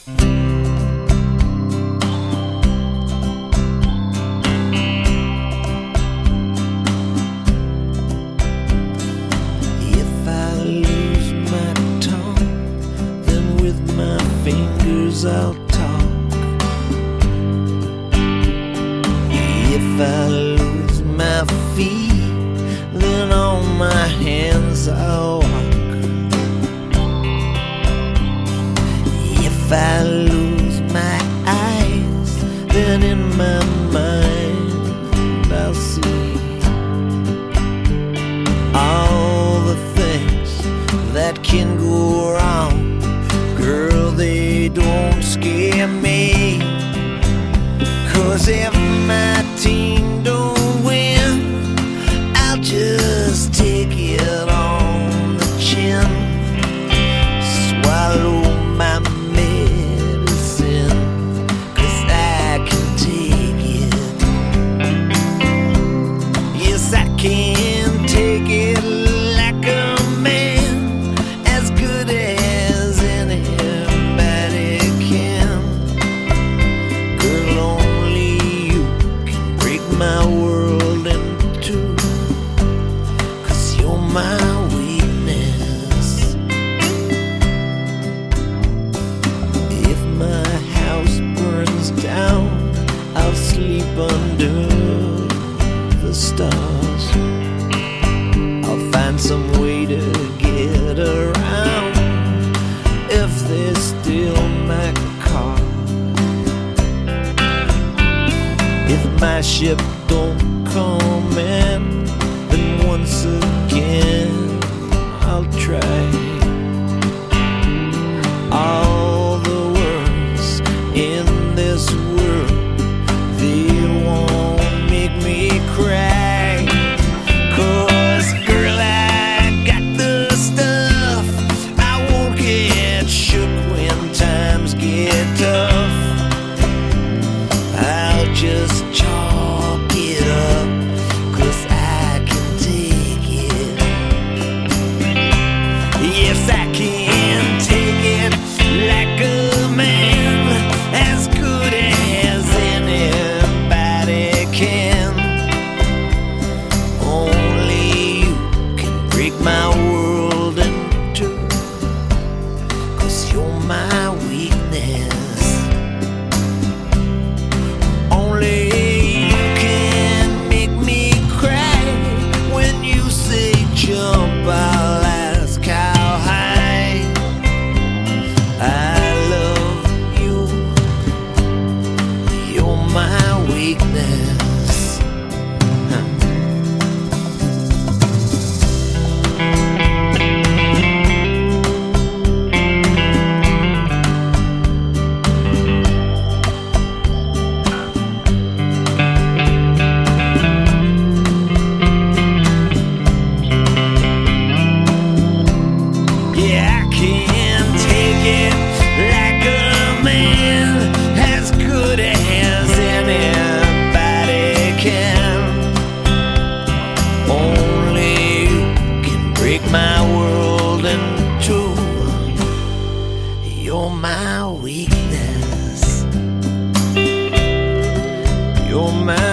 If I lose my tongue, then with my fingers I'll talk. If I lose my feet, then on my hands I'll walk. If I lose my eyes, then in my mind I'll see all the things that can go wrong. Girl, they don't scare me, 'cause if my team don't win, I'll just take it on the chin. Swallow my medicine, 'cause I can take it. Yes, I can take it like a man, as good as anybody can. Girl, only you can break my world in two, 'cause you're my weakness. If my house burns down, I'll sleep under the stars. I'll find some way to get around if they steal my car. If my ship don't come in, then once again I'll try. All the words in this world, they won't make me cry. 'Cause girl, I got the stuff. I won't get shook when times get tough. I'll just chalk it up, 'cause I can take it. Yes, I can take it like a man, as good as anybody can. Only you can break my world in two, 'cause you're my weakness. Only you can make me cry when you say jump, I'll ask how high. I love you, you're my weakness. Yeah, I can take it like a man, as good as anybody can. Only you can break my world in two. You're my weakness. You're my